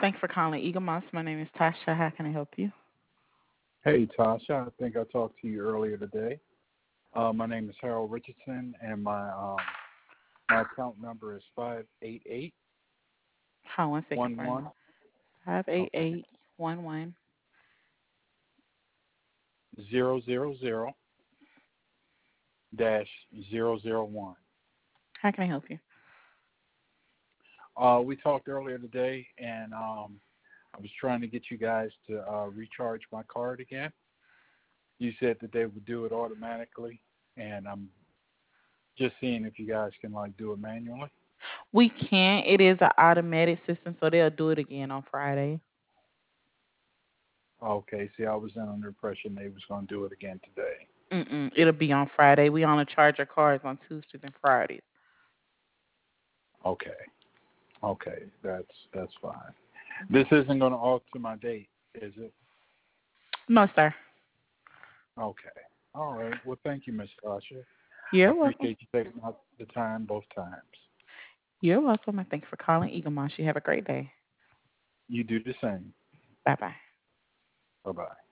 Thanks for calling Eagle Moss. My name is Tasha. How can I help you? Hey, Tasha. I think I talked to you earlier today. My name is Harold Richardson, and my account number is 588 Hold on one second one for me. one. Five eight Okay. eight one one. 000 dash 001. How can I help you? We talked earlier today, and I was trying to get you guys to recharge my card again. You said that they would do it automatically, and I'm just seeing if you guys can do it manually. We can't. It is an automatic system, so they'll do it again on Friday. Okay. See, I was under the impression they was going to do it again today. It'll be on Friday. We only charge our cards on Tuesdays and Fridays. Okay. Okay. That's fine. This isn't going to alter my date, is it? No, sir. Okay. All right. Well, thank you, Miss Tasha. I You're welcome. appreciate you taking out the time both times. You're welcome, and thanks for calling Eagle Moss. You have a great day. You do the same. Bye bye. Bye bye.